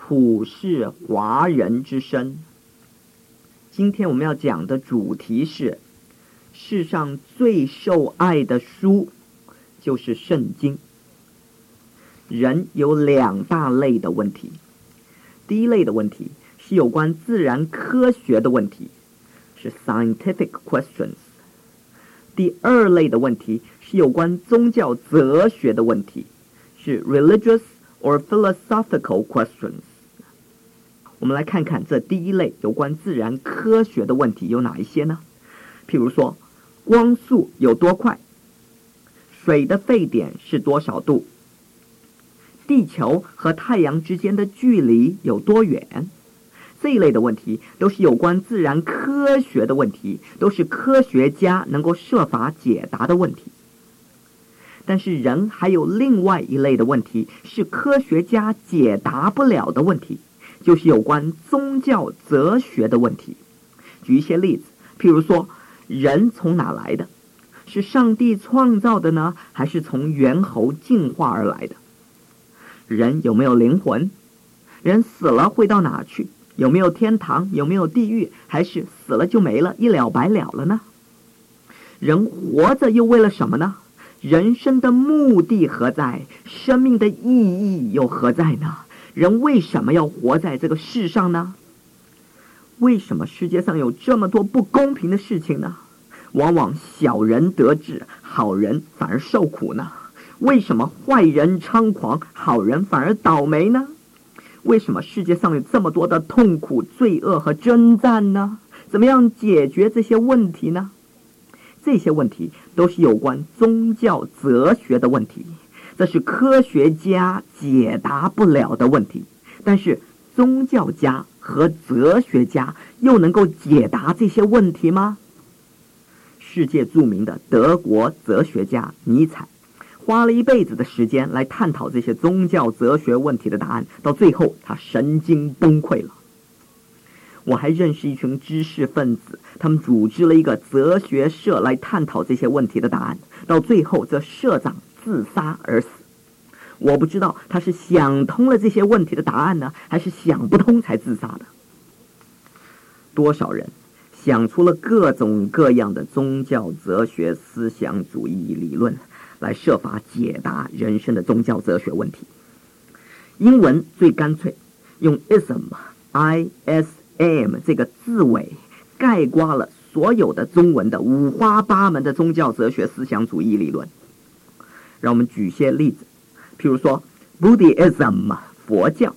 普世华人之声。今天我们要讲的主题是世上最受爱的书就是圣经。人有两大类的问题，第一类的问题是有关自然科学的问题，是 scientific questions。 第二类的问题是有关宗教哲学的问题，是 religious or philosophical questions。 我们来看看这第一类有关自然科学的问题有哪一些呢？譬如说，光速有多快？水的沸点是多少度？地球和太阳之间的距离有多远？这一类的问题都是有关自然科学的问题，都是科学家能够设法解答的问题。但是人还有另外一类的问题是科学家解答不了的问题，就是有关宗教哲学的问题。举一些例子，譬如说，人从哪来的？是上帝创造的呢，还是从猿猴进化而来的？人有没有灵魂？人死了会到哪去？有没有天堂？有没有地狱？还是死了就没了，一了百了了呢？人活着又为了什么呢？人生的目的何在？生命的意义又何在呢？人为什么要活在这个世上呢？为什么世界上有这么多不公平的事情呢？往往小人得志，好人反而受苦呢？为什么坏人猖狂，好人反而倒霉呢？为什么世界上有这么多的痛苦、罪恶和征战呢？怎么样解决这些问题呢？这些问题都是有关宗教哲学的问题，这是科学家解答不了的问题。但是宗教家和哲学家又能够解答这些问题吗？世界著名的德国哲学家尼采花了一辈子的时间来探讨这些宗教哲学问题的答案，到最后他神经崩溃了。我还认识一群知识分子，他们组织了一个哲学社来探讨这些问题的答案，到最后这社长自杀而死。我不知道他是想通了这些问题的答案呢，还是想不通才自杀的。多少人想出了各种各样的宗教哲学思想主义理论来设法解答人生的宗教哲学问题。英文最干脆，用 ism 这个字尾概括了所有的中文的五花八门的宗教哲学思想主义理论。让我们举些例子，譬如说 Buddhism 佛教，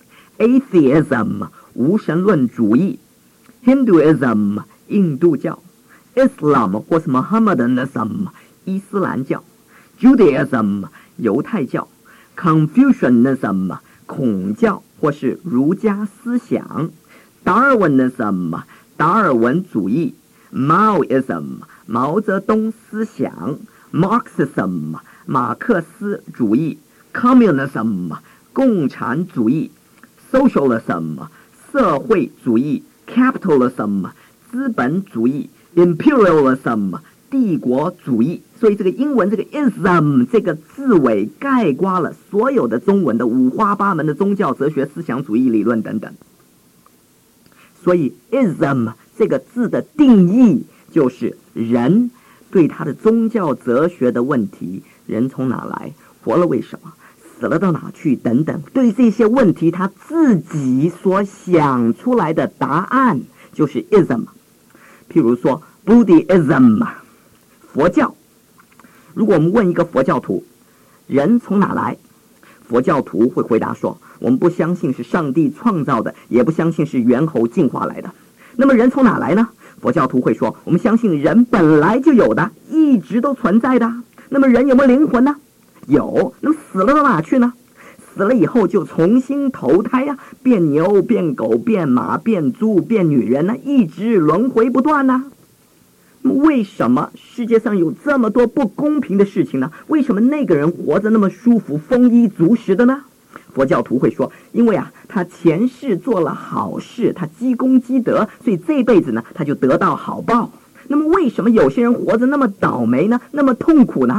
Atheism 无神论主义， Hinduism 印度教， Islam 或是 Mohammedanism 伊斯兰教， Judaism 犹太教， Confucianism 孔教或是儒家思想， Darwinism 达尔文主义， Maoism 毛泽东思想， Marxism 马克思主义， Communism 共产主义， Socialism 社会主义， Capitalism 资本主义， Imperialism 帝国主义。所以这个英文这个 ism 这个字尾概括了所有的中文的五花八门的宗教哲学思想主义理论等等。所以 ism 这个字的定义就是人对他的宗教哲学的问题，人从哪来，活了为什么，死了到哪去等等，对这些问题他自己所想出来的答案就是 ism。 譬如说 Buddhism 佛教，如果我们问一个佛教徒人从哪来，佛教徒会回答说，我们不相信是上帝创造的，也不相信是猿猴进化来的。那么人从哪来呢？佛教徒会说，我们相信人本来就有的，一直都存在的。那么人有没有灵魂呢？有。那么死了到哪去呢？死了以后就重新投胎呀，变牛变狗变马变猪变女人呢，一直轮回不断呢。那么为什么世界上有这么多不公平的事情呢？为什么那个人活着那么舒服，丰衣足食的呢？佛教徒会说，因为他前世做了好事，他积功积德，所以这辈子呢他就得到好报。那么为什么有些人活着那么倒霉呢，那么痛苦呢？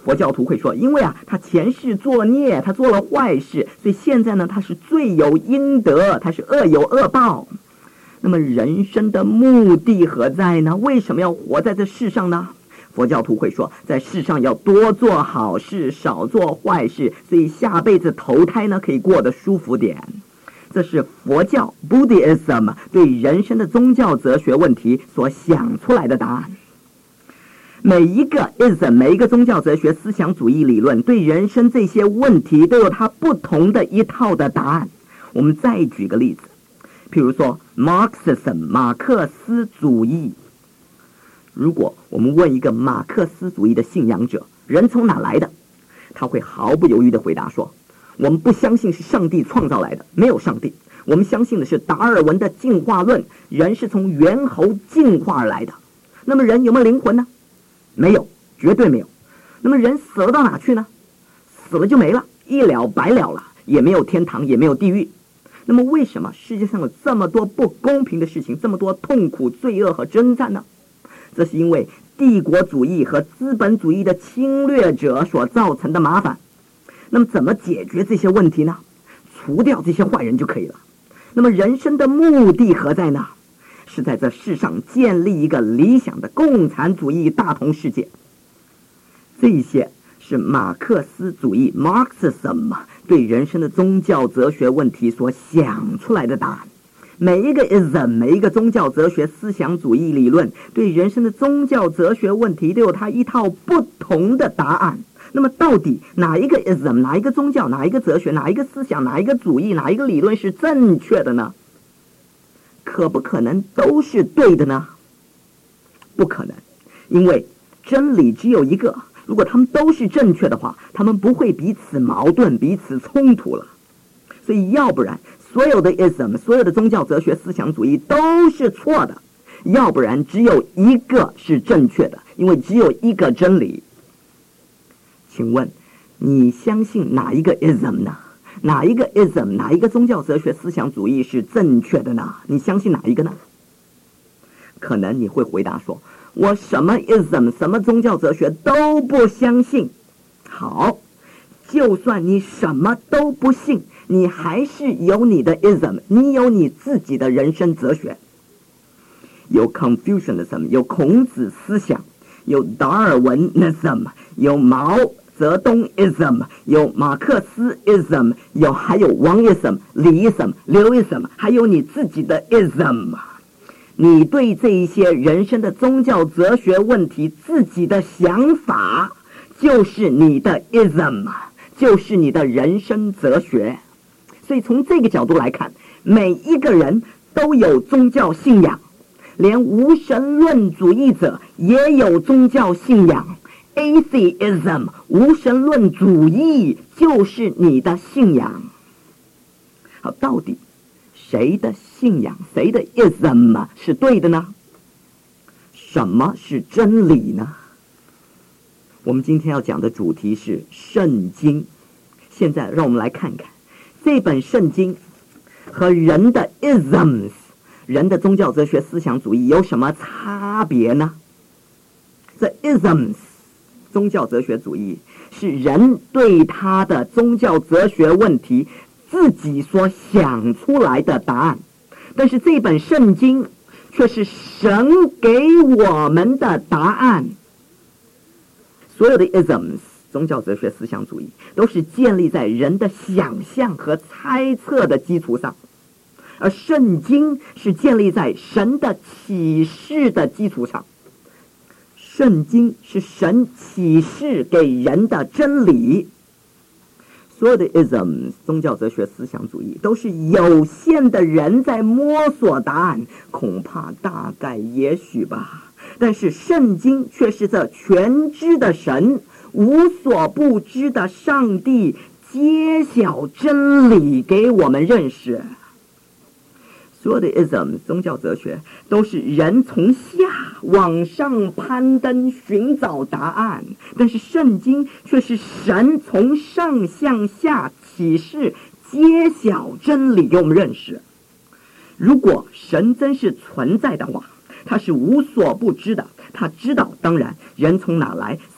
佛教徒会说，因为他前世作孽，他做了坏事，所以现在呢他是罪有应得，他是恶有恶报。那么人生的目的何在呢？为什么要活在这世上呢？佛教徒会说，在世上要多做好事，少做坏事，所以下辈子投胎呢可以过得舒服点。这是佛教 Buddhism 对人生的宗教哲学问题所想出来的答案。每一个 ism， 每一个宗教哲学思想主义理论对人生这些问题都有它不同的一套的答案。我们再举个例子，譬如说 Marxism 马克思主义。如果我们问一个马克思主义的信仰者，人从哪来的？他会毫不犹豫地回答说，我们不相信是上帝创造来的，没有上帝。我们相信的是达尔文的进化论，人是从猿猴进化而来的。那么人有没有灵魂呢？没有，绝对没有。那么人死了到哪去呢？死了就没了，一了百了了，也没有天堂，也没有地狱。那么为什么世界上有这么多不公平的事情，这么多痛苦、罪恶和征战呢？这是因为帝国主义和资本主义的侵略者所造成的麻烦。那么怎么解决这些问题呢？除掉这些坏人就可以了。那么人生的目的何在呢？是在这世上建立一个理想的共产主义大同世界。这些是马克思主义 Marxism 对人生的宗教哲学问题所想出来的答案。每一个 ism， 每一个宗教哲学思想主义理论对人生的宗教哲学问题都有它一套不同的答案。那么到底哪一个 ism， 哪一个宗教，哪一个哲学，哪一个思想，哪一个主义，哪一个理论是正确的呢？可不可能都是对的呢？不可能，因为真理只有一个。如果他们都是正确的话，他们不会彼此矛盾、彼此冲突了。所以要不然所有的 ism， 所有的宗教哲学思想主义都是错的，要不然只有一个是正确的，因为只有一个真理。请问你相信哪一个 ism 呢？哪一个 ism， 哪一个宗教哲学思想主义是正确的呢？你相信哪一个呢？可能你会回答说，我什么 ism， 什么宗教哲学都不相信。好，就算你什么都不信，你还是有你的 ism， 你有你自己的人生哲学。有 Confucianism， 有孔子思想，有达尔文 ism， 有毛泽东 ism， 有马克思 ism， 还有王 ism， 李 ism， 刘 ism， 还有你自己的 ism。 你对这一些人生的宗教哲学问题自己的想法，就是你的 ism， 就是你的人生哲学。所以从这个角度来看，每一个人都有宗教信仰，连无神论主义者也有宗教信仰。Atheism， 无神论主义就是你的信仰。好，到底谁的信仰，谁的 ism 是对的呢？什么是真理呢？我们今天要讲的主题是圣经。现在让我们来看看这本圣经和人的 isms， 人的宗教哲学思想主义有什么差别呢？这 isms宗教哲学主义是人对他的宗教哲学问题自己所想出来的答案，但是这本圣经却是神给我们的答案。所有的 isms 宗教哲学思想主义都是建立在人的想象和猜测的基础上，而圣经是建立在神的启示的基础上。圣经是神启示给人的真理。所有的 isms 宗教哲学思想主义都是有限的人在摸索答案，恐怕大概也许吧。但是圣经却是这全知的神，无所不知的上帝揭晓真理给我们认识。所有的 ism 宗教哲学都是人从下往上攀登寻找答案，但是圣经却是神从上向下启示揭晓真理给我们认识。如果神真是存在的话，他是无所不知的，他知道当然人从哪来，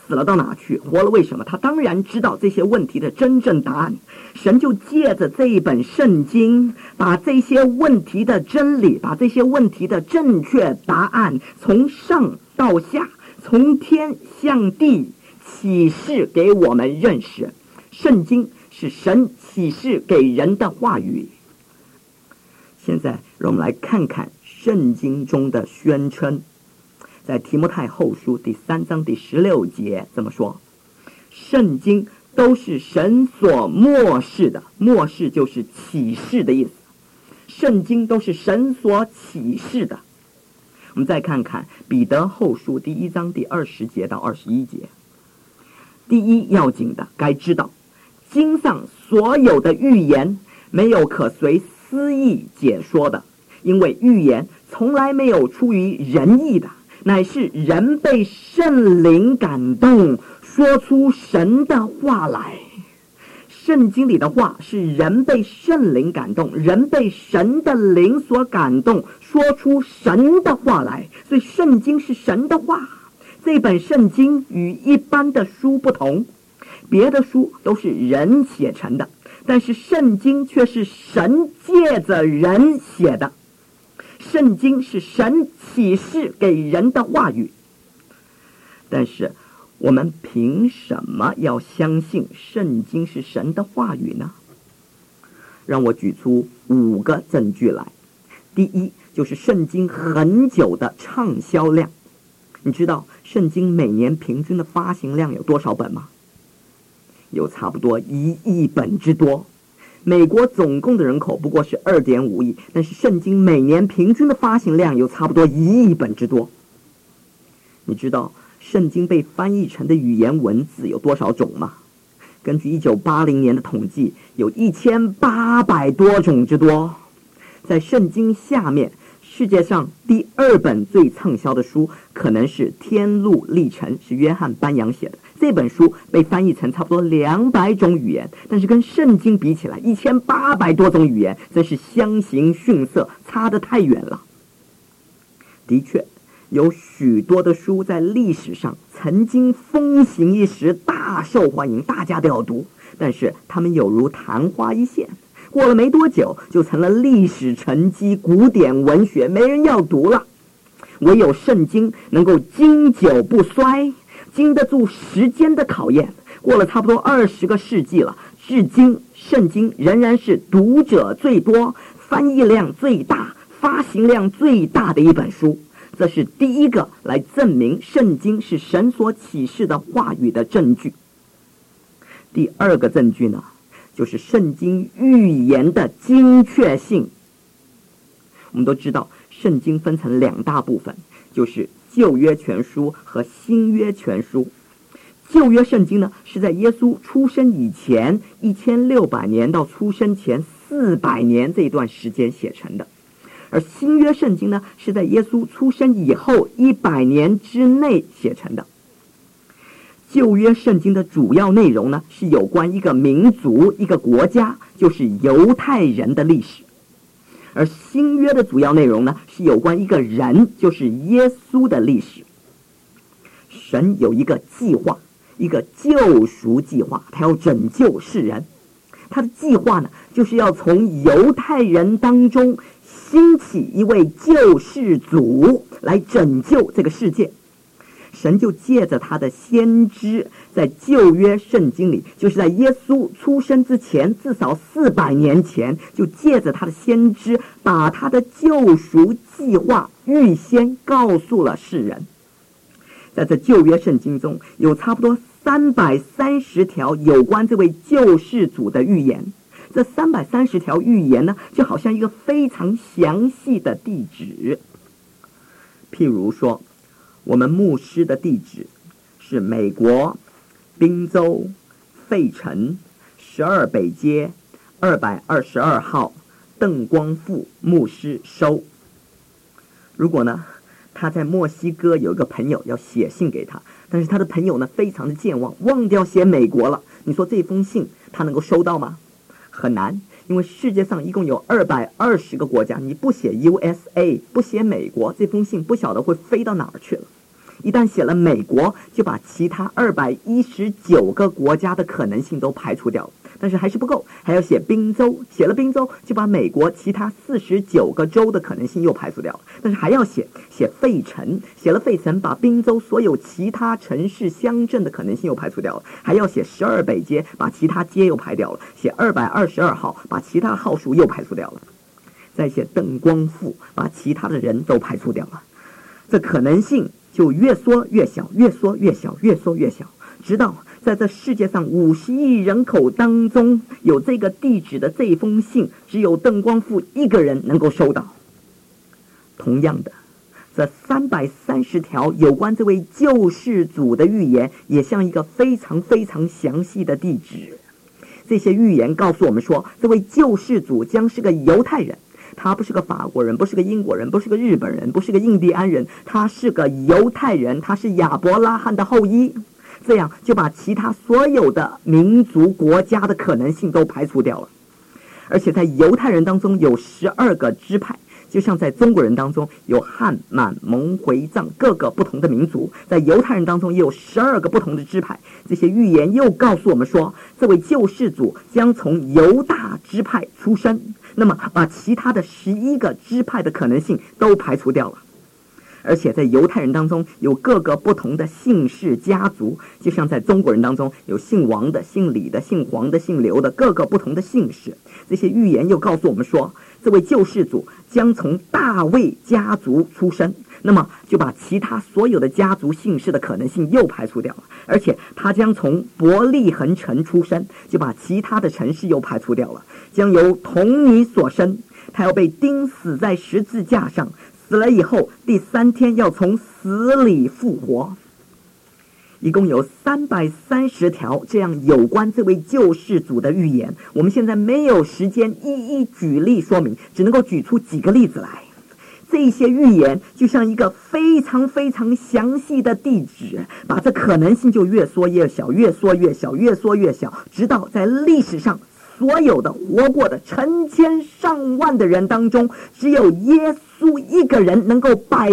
死了到哪去，活了为什么，他当然知道这些问题的真正答案。神就借着这一本圣经，把这些问题的真理，把这些问题的正确答案，从上到下，从天向地启示给我们认识。圣经是神启示给人的话语。现在让我们来看看圣经中的宣称。在提摩太后书第3章第16节这么说：圣经都是神所默示的，默示就是启示的意思。圣经都是神所启示的。我们再看看彼得后书第1章第20节到21节。第一要紧的该知道，经上所有的预言没有可随私意解说的，因为预言从来没有出于人意的，乃是人被圣灵感动，说出神的话来。圣经里的话是人被圣灵感动，人被神的灵所感动，说出神的话来。所以圣经是神的话。这本圣经与一般的书不同，别的书都是人写成的，但是圣经却是神借着人写的。圣经是神启示给人的话语。但是我们凭什么要相信圣经是神的话语呢？让我举出5个证据来。第一，就是圣经很久的畅销量。你知道圣经每年平均的发行量有多少本吗？有差不多1亿本之多。美国总共的人口不过是2.5亿，但是圣经每年平均的发行量有差不多1亿本之多。你知道圣经被翻译成的语言文字有多少种吗？根据1980年的统计，有1800多种之多。在圣经下面，世界上第2本最畅销的书可能是《天路历程》，是约翰班扬写的。这本书被翻译成差不多200种语言，但是跟圣经比起来，1800多种语言真是相形逊色，差得太远了。的确，有许多的书在历史上曾经风行一时，大受欢迎，大家都要读，但是它们有如昙花一现，过了没多久就成了历史沉积，古典文学没人要读了。唯有圣经能够经久不衰，经得住时间的考验。过了差不多20个世纪了，至今圣经仍然是读者最多、翻译量最大、发行量最大的一本书。这是第一个来证明圣经是神所启示的话语的证据。第2个证据呢，就是圣经预言的精确性。我们都知道圣经分成2大部分，就是旧约全书和新约全书。旧约圣经呢，是在耶稣出生以前1600年到出生前400年这一段时间写成的，而新约圣经呢，是在耶稣出生以后100年之内写成的。旧约圣经的主要内容呢，是有关一个民族、一个国家，就是犹太人的历史。而新约的主要内容呢，是有关一个人，就是耶稣的历史。神有一个计划，一个救赎计划，他要拯救世人。他的计划呢，就是要从犹太人当中兴起一位救世主来拯救这个世界。神就借着他的先知，在旧约圣经里，就是在耶稣出生之前至少400年前，就借着他的先知，把他的救赎计划预先告诉了世人。在这旧约圣经中，有差不多330条有关这位救世主的预言。这330条预言呢，就好像一个非常详细的地址。譬如说，我们牧师的地址是美国宾州费城12北街222号邓光富牧师收。如果呢，他在墨西哥有一个朋友要写信给他，但是他的朋友呢非常的健忘，忘掉写美国了，你说这封信他能够收到吗？很难，因为世界上一共有220个国家，你不写 USA 不写美国，这封信不晓得会飞到哪儿去了。 一旦写了美国，就把其他219个国家的可能性都排除掉了。但是还是不够，还要写宾州，写了宾州就把美国其他49个州的可能性又排除掉了。但是还要写费城，写了费城，把宾州所有其他城市乡镇的可能性又排除掉了。还要写12北街，把其他街又排掉了。写222号，把其他号数又排除掉了。再写邓光复，把其他的人都排除掉了。这可能性就越缩越小，越缩越小，越缩越小，直到在这世界上50亿人口当中，有这个地址的这封信，只有邓光复一个人能够收到。同样的，这330条有关这位救世主的预言，也像一个非常非常详细的地址。这些预言告诉我们说，这位救世主将是个犹太人，他不是个法国人，不是个英国人，不是个日本人，不是个印第安人，他是个犹太人，他是亚伯拉罕的后裔。这样就把其他所有的民族国家的可能性都排除掉了。而且在犹太人当中有12个支派，就像在中国人当中有汉、满、蒙、回、藏各个不同的民族，在犹太人当中也有12个不同的支派。这些预言又告诉我们说，这位救世主将从犹大支派出生，那么把其他的11个支派的可能性都排除掉了。而且在犹太人当中有各个不同的姓氏家族，就像在中国人当中有姓王的、姓李的、姓黄的、姓刘的各个不同的姓氏。这些预言又告诉我们说，这位救世主将从大卫家族出生，那么就把其他所有的家族姓氏的可能性又排除掉了。而且他将从伯利恒城出生，就把其他的城市又排除掉了。将由童女所生，他要被钉死在十字架上，死了以后第3天要从死里复活。一共有330条这样有关这位救世主的预言。我们现在没有时间一一举例说明，只能够举出几个例子来。这些预言就像一个非常非常详细的地址，把这可能性就越缩越小，越缩越小，越缩越小，直到在历史上所有的活过的成千上万的人当中，只有耶稣一个人能够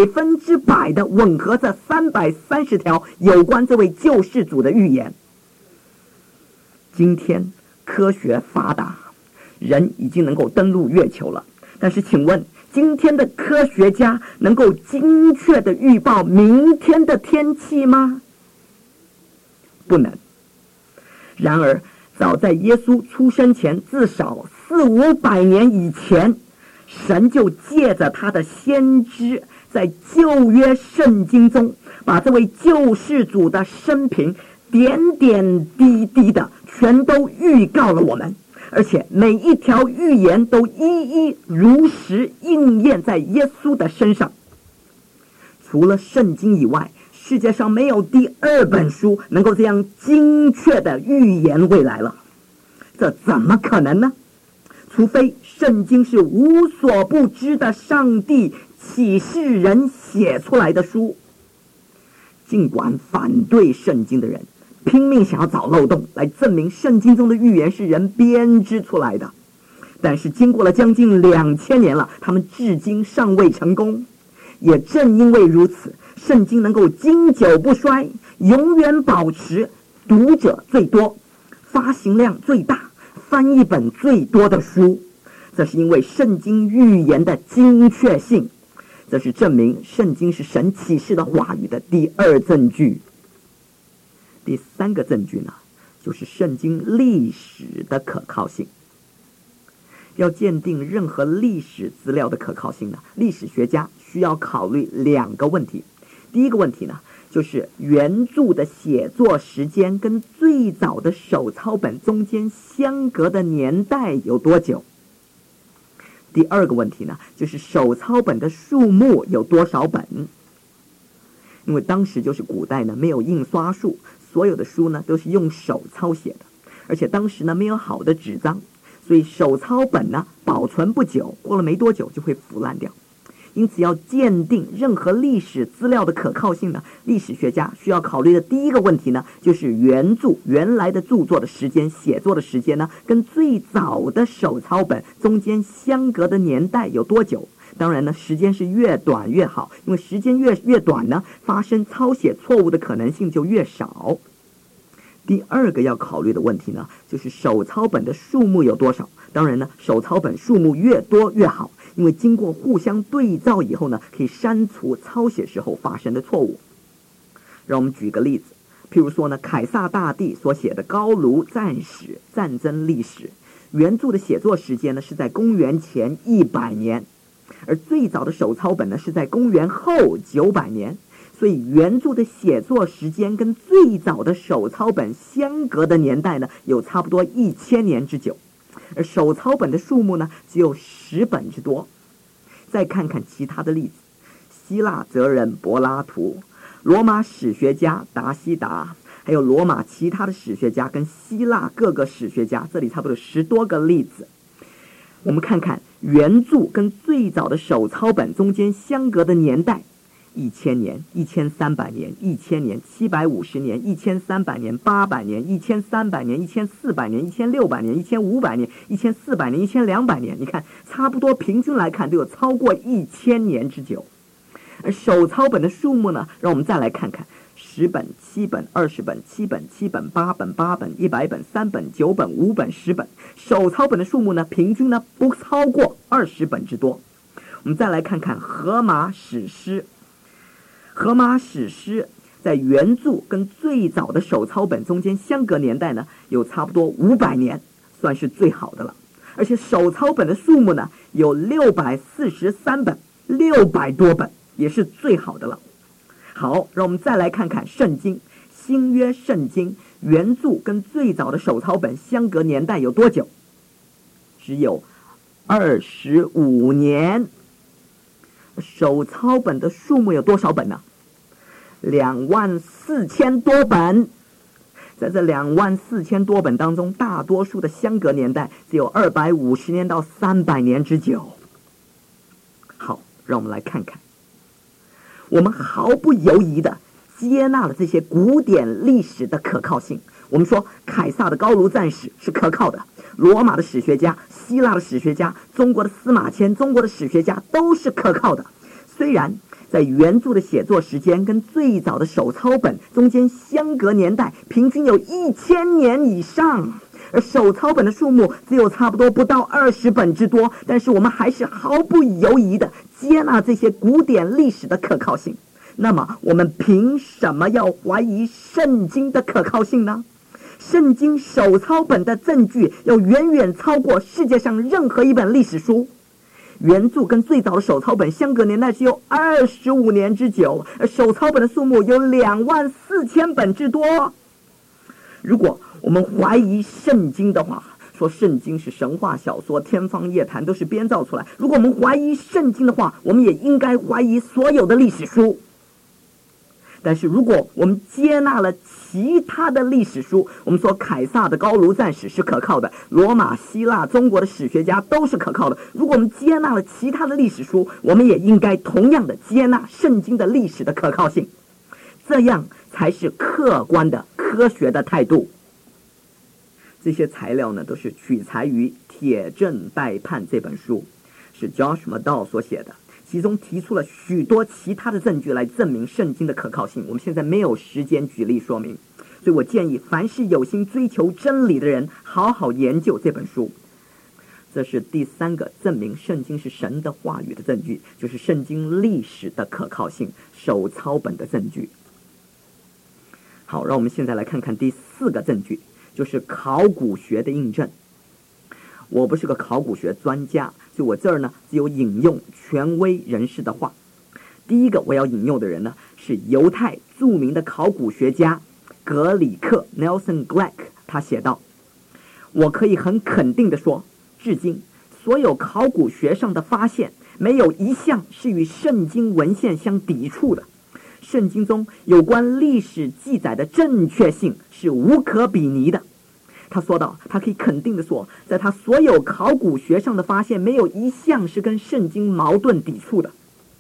100%的吻合这330条有关这位救世主的预言。今天科学发达，人已经能够登陆月球了，但是请问今天的科学家能够精确的预报明天的天气吗？不能。然而早在耶稣出生前至少400-500年以前，神就借着他的先知，在旧约圣经中把这位救世主的生平点点滴滴的全都预告了我们，而且每一条预言都一一如实应验在耶稣的身上。除了圣经以外，世界上没有第2本书能够这样精确的预言未来了。这怎么可能呢？除非圣经是无所不知的上帝启示人写出来的书。尽管反对圣经的人拼命想要找漏洞来证明圣经中的预言是人编织出来的，但是经过了将近2000年了，他们至今尚未成功。也正因为如此，圣经能够经久不衰，永远保持读者最多、发行量最大、翻译本最多的书。这是因为圣经预言的精确性，这是证明圣经是神启示的话语的第2证据。第3个证据呢，就是圣经历史的可靠性。要鉴定任何历史资料的可靠性呢，历史学家需要考虑2个问题。第一个问题呢，就是原著的写作时间跟最早的手抄本中间相隔的年代有多久。第2个问题呢，就是手抄本的数目有多少本。因为当时就是古代呢，没有印刷术，所有的书呢都是用手抄写的，而且当时呢没有好的纸张，所以手抄本呢保存不久，过了没多久就会腐烂掉。 因此要鉴定任何历史资料的可靠性呢，历史学家需要考虑的第一个问题呢，就是原著原来的著作的时间、写作的时间呢，跟最早的手抄本中间相隔的年代有多久。当然呢，时间是越短越好，因为时间越短呢，发生抄写错误的可能性就越少。第二个要考虑的问题呢，就是手抄本的数目有多少。当然呢，手抄本数目越多越好，因为经过互相对照以后呢，可以删除抄写时候发生的错误。让我们举个例子，譬如说呢，凯撒大帝所写的《高卢战史》战争历史，原著的写作时间呢是在公元前100年，而最早的手抄本呢是在公元后900年。所以原著的写作时间跟最早的手抄本相隔的年代呢，有差不多1000年之久，而手抄本的数目呢，只有10本之多。再看看其他的例子，希腊哲人柏拉图、罗马史学家达西达，还有罗马其他的史学家跟希腊各个史学家，这里差不多有10多个例子。我们看看原著跟最早的手抄本中间相隔的年代，1000年、1300年、1000年、750年、1300年、800年、1300年、1400年、1600年、1500年、1400年、1200年，你看差不多平均来看都有超过1000年之久。而手抄本的数目呢，让我们再来看看10本、7本、20本、7本、7本、8本、8本、100本、3本、9本、5本、10本，手抄本的数目呢，平均呢不超过20本之多。我们再来看看荷马史诗。荷马史诗在原著跟最早的手抄本中间相隔年代呢，有差不多500年，算是最好的了。而且手抄本的数目呢，有643本，600多本，也是最好的了。好，让我们再来看看圣经，新约圣经原著跟最早的手抄本相隔年代有多久？只有25年。手抄本的数目有多少本呢？24000多本。在这24000多本当中，大多数的相隔年代只有250年到300年之久。好，让我们来看看，我们毫不犹豫的接纳了这些古典历史的可靠性。我们说凯撒的高卢战史是可靠的，罗马的史学家、希腊的史学家、中国的司马迁、中国的史学家都是可靠的。虽然在原著的写作时间跟最早的手抄本中间相隔年代平均有1000年以上，而手抄本的数目只有差不多不到20本之多，但是我们还是毫不犹豫的接纳这些古典历史的可靠性。那么我们凭什么要怀疑圣经的可靠性呢？圣经手抄本的证据要远远超过世界上任何一本历史书。原著跟最早的手抄本相隔年代只有25年之久，而手抄本的数目有24000本之多。如果我们怀疑圣经的话，说圣经是神话小说、天方夜谭，都是编造出来。如果我们怀疑圣经的话，我们也应该怀疑所有的历史书。但是如果我们接纳了其他的历史书，我们说凯撒的高卢战史是可靠的，罗马、希腊、中国的史学家都是可靠的。如果我们接纳了其他的历史书，我们也应该同样的接纳圣经的历史的可靠性，这样才是客观的科学的态度。这些材料呢，都是取材于《铁证待判》这本书，是 Josh McDowell 所写的，其中提出了许多其他的证据来证明圣经的可靠性。我们现在没有时间举例说明，所以我建议凡是有心追求真理的人好好研究这本书。这是第3个证明圣经是神的话语的证据，就是圣经历史的可靠性，手抄本的证据。好，让我们现在来看看第4个证据，就是考古学的印证。我不是个考古学专家，所以我这儿呢只有引用权威人士的话。第一个我要引用的人呢是犹太著名的考古学家格里克 Nelson Gleck， 他写道：我可以很肯定地说，至今所有考古学上的发现没有一项是与圣经文献相抵触的。圣经中有关历史记载的正确性是无可比拟的。他说道，他可以肯定地说，在他所有考古学上的发现没有一项是跟圣经矛盾抵触的。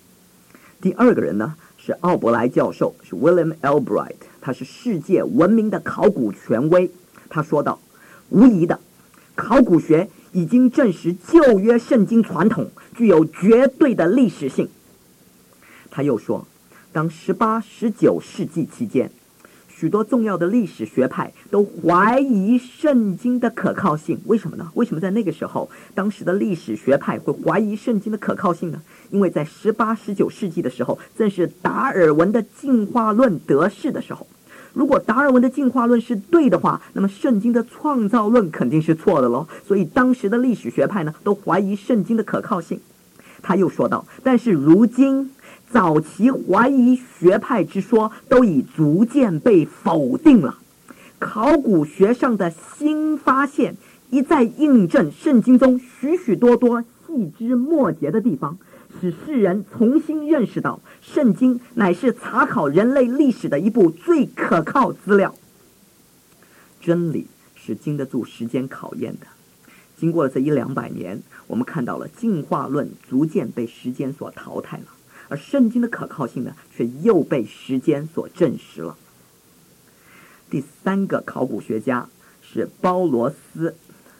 第二个人呢是奥伯莱教授，是 William Albright， 他是世界闻名的考古权威。他说道，无疑的，考古学已经证实旧约圣经传统具有绝对的历史性。他又说，当18、19世纪期间，许多重要的历史学派都怀疑圣经的可靠性。为什么呢？为什么在那个时候，当时的历史学派会怀疑圣经的可靠性呢？因为在18、19世纪的时候，正是达尔文的进化论得势的时候。如果达尔文的进化论是对的话，那么圣经的创造论肯定是错的咯。所以当时的历史学派呢，都怀疑圣经的可靠性。他又说道，但是如今早期怀疑学派之说都已逐渐被否定了。考古学上的新发现一再印证圣经中许许多多细枝末节的地方，使世人重新认识到圣经乃是查考人类历史的一部最可靠资料。真理是经得住时间考验的。经过了这100-200年，我们看到了进化论逐渐被时间所淘汰了，而圣经的可靠性呢，却又被时间所证实了。第三个考古学家是包罗斯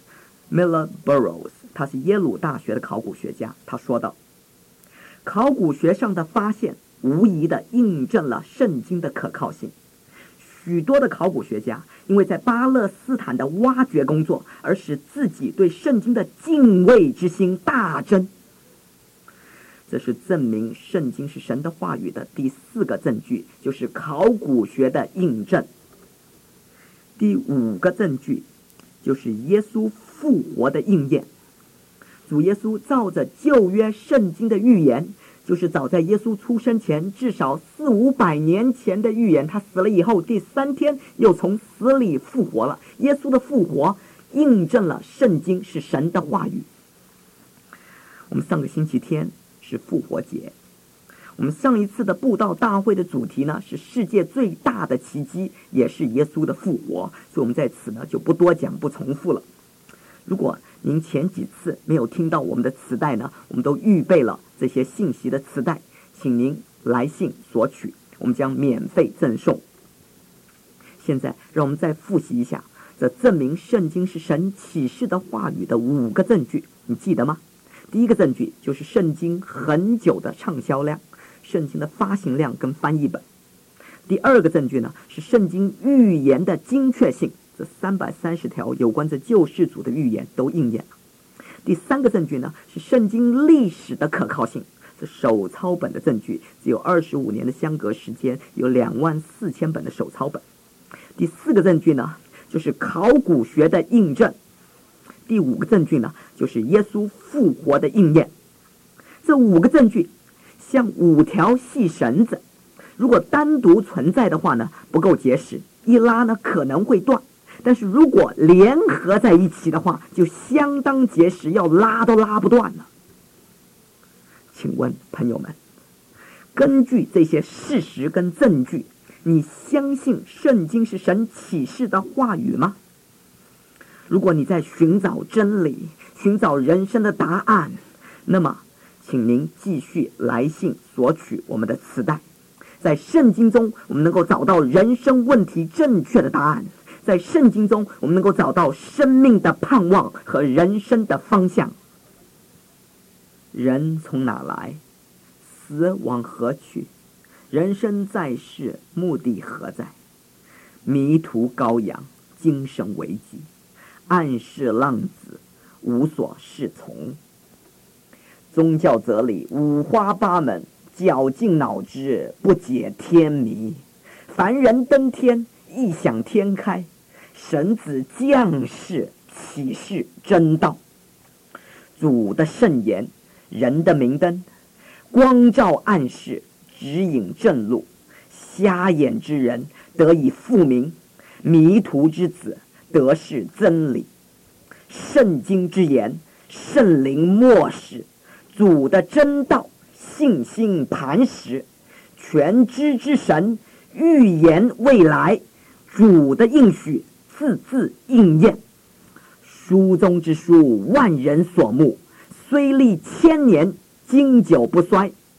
Miller Burrows， 他是耶鲁大学的考古学家。他说道，考古学上的发现无疑地印证了圣经的可靠性。许多的考古学家因为在巴勒斯坦的挖掘工作而使自己对圣经的敬畏之心大增。这是证明圣经是神的话语的第4个证据，就是考古学的印证。第5个证据就是耶稣复活的应验。主耶稣照着旧约圣经的预言，就是早在耶稣出生前至少400-500年前的预言，他死了以后第3天又从死里复活了。耶稣的复活印证了圣经是神的话语。我们上个星期天是复活节，我们上一次的布道大会的主题呢是世界最大的奇迹，也是耶稣的复活，所以我们在此呢就不多讲不重复了。如果您前几次没有听到我们的磁带呢，我们都预备了这些信息的磁带，请您来信索取，我们将免费赠送。现在让我们再复习一下这证明圣经是神启示的话语的5个证据，你记得吗？第一个证据就是圣经很久的畅销量，圣经的发行量跟翻译本。第二个证据呢是圣经预言的精确性，这330条有关这救世主的预言都应验了。第三个证据呢是圣经历史的可靠性，这手抄本的证据，只有25年的相隔时间，有24000本的手抄本。第四个证据呢就是考古学的印证。第5个证据呢就是耶稣复活的应验。这5个证据像5条细绳子，如果单独存在的话呢不够结实，一拉呢可能会断，但是如果联合在一起的话就相当结实，要拉都拉不断了。请问朋友们，根据这些事实跟证据，你相信圣经是神启示的话语吗？如果你在寻找真理，寻找人生的答案，那么请您继续来信索取我们的磁带。在圣经中我们能够找到人生问题正确的答案，在圣经中我们能够找到生命的盼望和人生的方向。人从哪来，死往何去？人生在世，目的何在？迷途羔羊，精神危机，暗室浪子，无所适从。宗教哲理五花八门，绞尽脑汁，不解天谜。凡人登天，异想天开，神子降世，启示真道。主的圣言，人的明灯，光照暗室，指引正路。瞎眼之人得以复明，迷途之子得是真理。圣经之言，圣灵默示，主的真道，信心磐石。全知之神预言未来，主的应许字字应验。书中之书，万人所慕，虽历千年，经久不衰。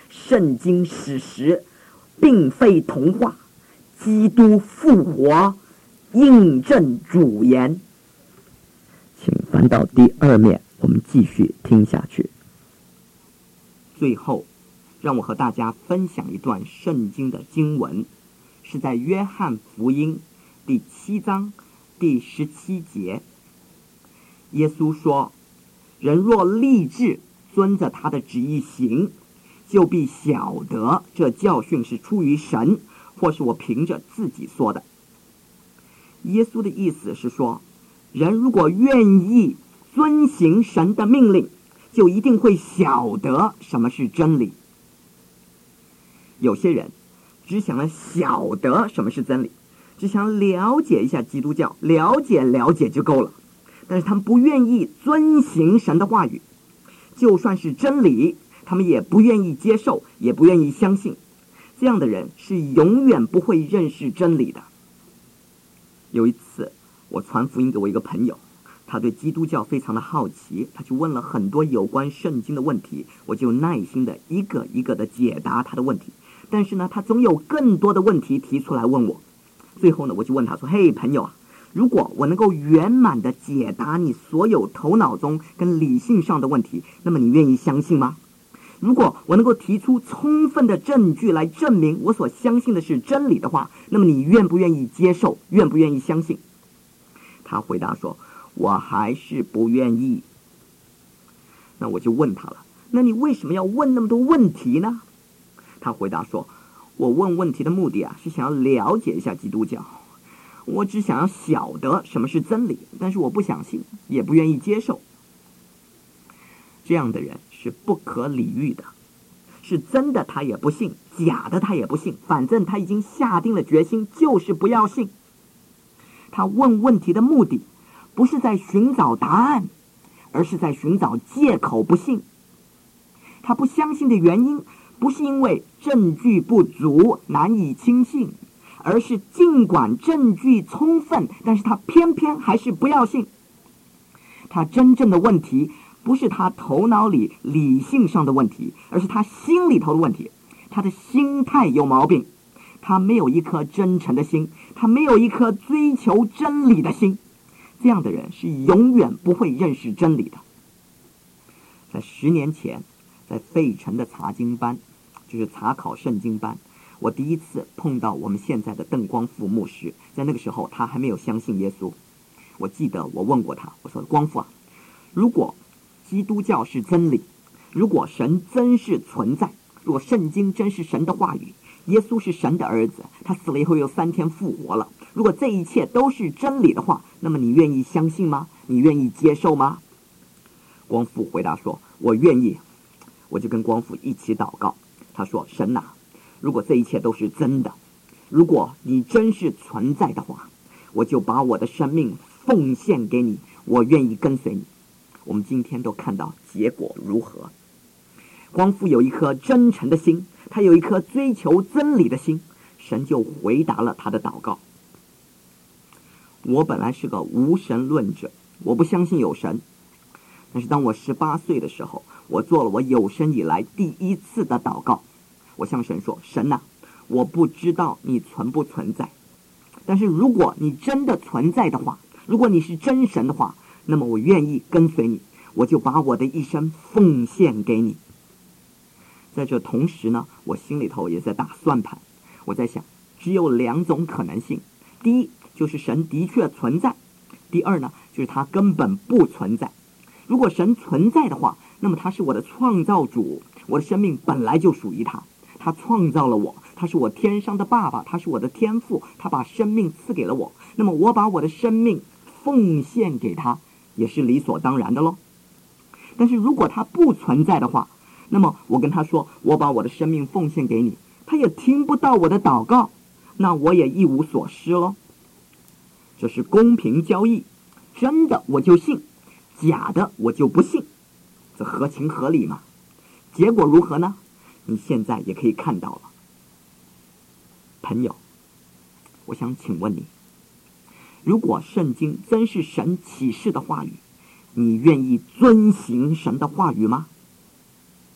圣经史实并非童话，基督复活印证主言。请翻到第2面，我们继续听下去。最后，让我和大家分享一段圣经的经文，是在约翰福音第7章第17节。耶稣说：人若立志遵着他的旨意行，就必晓得这教训是出于神，或是我凭着自己说的。耶稣的意思是说，人如果愿意遵行神的命令，就一定会晓得什么是真理。有些人只想要晓得什么是真理，只想了解一下基督教，了解就够了，但是他们不愿意遵行神的话语，就算是真理他们也不愿意接受，也不愿意相信。这样的人是永远不会认识真理的。有一次我传福音给我一个朋友，他对基督教非常的好奇，他就问了很多有关圣经的问题，我就耐心的一个一个的解答他的问题。但是呢，他总有更多的问题提出来问我。最后呢，我就问他说：嘿朋友啊，如果我能够圆满的解答你所有头脑中跟理性上的问题，那么你愿意相信吗？如果我能够提出充分的证据来证明我所相信的是真理的话，那么你愿不愿意接受，愿不愿意相信？他回答说：我还是不愿意。那我就问他了，那你为什么要问那么多问题呢？他回答说：我问问题的目的是想要了解一下基督教，我只想要晓得什么是真理，但是我不相信，也不愿意接受。这样的人是不可理喻的，是真的他也不信，假的他也不信，反正他已经下定了决心，就是不要信。他问问题的目的不是在寻找答案，而是在寻找借口不信。他不相信的原因不是因为证据不足难以轻信，而是尽管证据充分，但是他偏偏还是不要信。他真正的问题不是他头脑里理性上的问题，而是他心里头的问题。他的心态有毛病，他没有一颗真诚的心，他没有一颗追求真理的心。这样的人是永远不会认识真理的。在10年前，在费城的查经班，就是查考圣经班，我第一次碰到我们现在的邓光复牧师。在那个时候他还没有相信耶稣。我记得我问过他，我说：光复啊，如果基督教是真理，如果神真是存在，如果圣经真是神的话语，耶稣是神的儿子，他死了以后又3天复活了，如果这一切都是真理的话，那么你愿意相信吗？你愿意接受吗？光复回答说：我愿意。我就跟光复一起祷告。他说：神啊，如果这一切都是真的，如果你真是存在的话，我就把我的生命奉献给你，我愿意跟随你。我们今天都看到结果如何。光复有一颗真诚的心，他有一颗追求真理的心，神就回答了他的祷告。我本来是个无神论者，我不相信有神。但是当我18岁的时候，我做了我有生以来第一次的祷告。我向神说：神啊，我不知道你存不存在，但是如果你真的存在的话，如果你是真神的话，那么我愿意跟随你，我就把我的一生奉献给你。在这同时呢，我心里头也在打算盘。我在想，只有2种可能性。第一，就是神的确存在；第二呢，就是他根本不存在。如果神存在的话，那么他是我的创造主，我的生命本来就属于他，他创造了我，他是我天上的爸爸，他是我的天父，他把生命赐给了我，那么我把我的生命奉献给他，也是理所当然的咯。但是如果他不存在的话，那么我跟他说我把我的生命奉献给你，他也听不到我的祷告，那我也一无所失咯。这是公平交易，真的我就信，假的我就不信，这合情合理嘛？结果如何呢？你现在也可以看到了。朋友，我想请问你，如果圣经真是神启示的话语，你愿意遵行神的话语吗？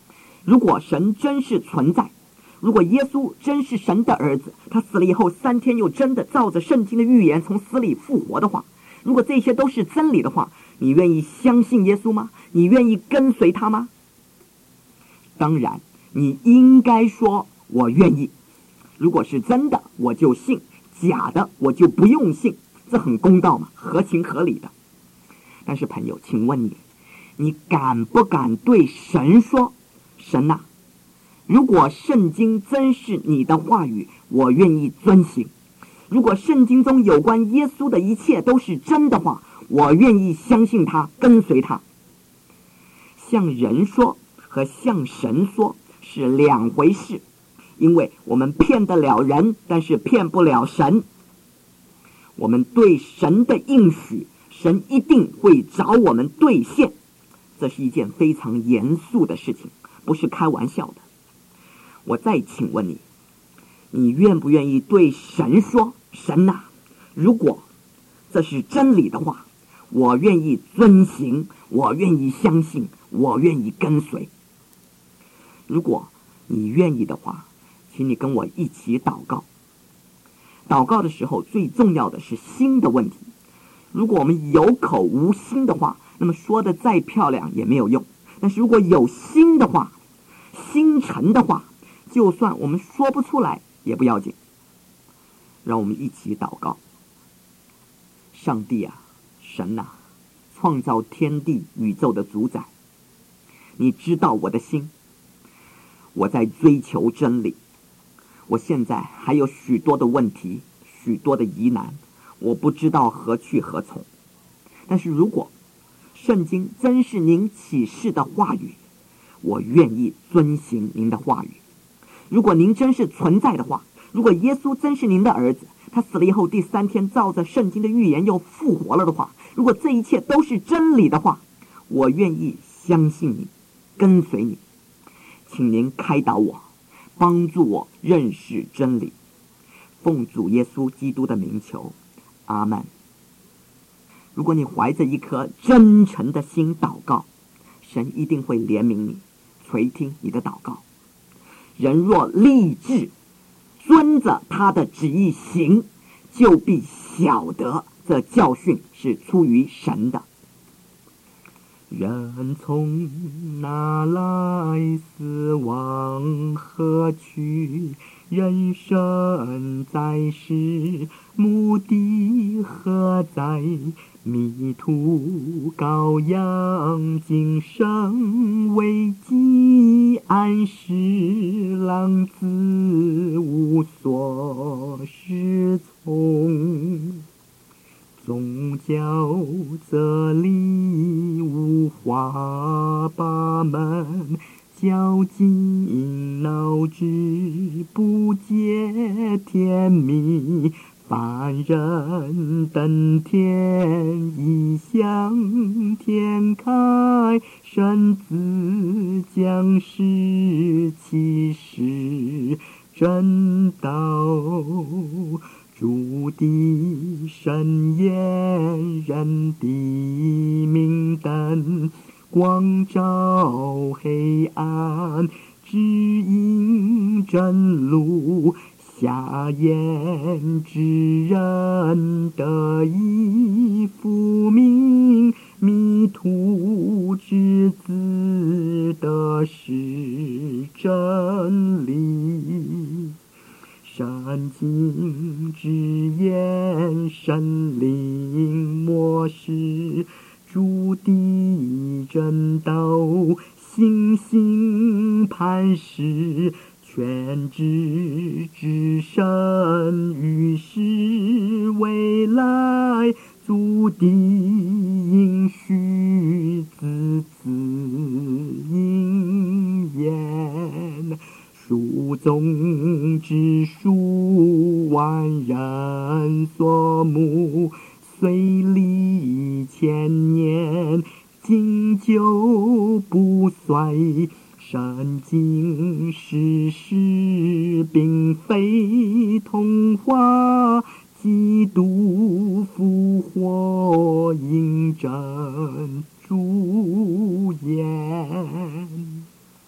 如果神真是存在，如果耶稣真是神的儿子，他死了以后3天又真的照着圣经的预言从死里复活的话，如果这些都是真理的话，你愿意相信耶稣吗？你愿意跟随他吗？当然，你应该说我愿意。如果是真的，我就信；假的，我就不用信。这很公道嘛，合情合理的。但是朋友，请问你敢不敢对神说，神啊，如果圣经真是你的话语，我愿意遵行。如果圣经中有关耶稣的一切都是真的话，我愿意相信他，跟随他。向人说和向神说是两回事，因为我们骗得了人，但是骗不了神。我们对神的应许，神一定会找我们兑现，这是一件非常严肃的事情，不是开玩笑的。我再请问你，你愿不愿意对神说，神啊，如果这是真理的话，我愿意遵行，我愿意相信，我愿意跟随。如果你愿意的话，请你跟我一起祷告。祷告的时候最重要的是心的问题。如果我们有口无心的话，那么说的再漂亮也没有用。但是如果有心的话，心诚的话，就算我们说不出来也不要紧。让我们一起祷告。上帝啊，神啊，创造天地宇宙的主宰，你知道我的心，我在追求真理。我现在还有许多的问题，许多的疑难，我不知道何去何从。但是如果圣经真是您启示的话语，我愿意遵行您的话语。如果您真是存在的话，如果耶稣真是您的儿子，他死了以后第3天照着圣经的预言又复活了的话，如果这一切都是真理的话，我愿意相信你，跟随你。请您开导我，帮助我认识真理。奉主耶稣基督的名求，阿们。如果你怀着一颗真诚的心祷告，神一定会怜悯你，垂听你的祷告。人若立志遵着他的旨意行，就必晓得这教训是出于神的。人从哪来，死亡何去？人生在世，目的何在？迷途羔羊，今生危机，安适浪子无所适从。宗教这里五花八门，绞尽脑汁不解天谜。凡人登天，异想天开，神子降世，启示真道。主的圣言，人的明灯，光照黑暗，指引真路。瞎眼之人得以复明，迷途之子得识真理。圣经之言，神灵默示，主的真道，信心磐石。全知之神，于是未来，主的应许，字字应验。书中之书，万人所慕，虽历千年，经久不衰。圣经事实并非童话，基督复活印证。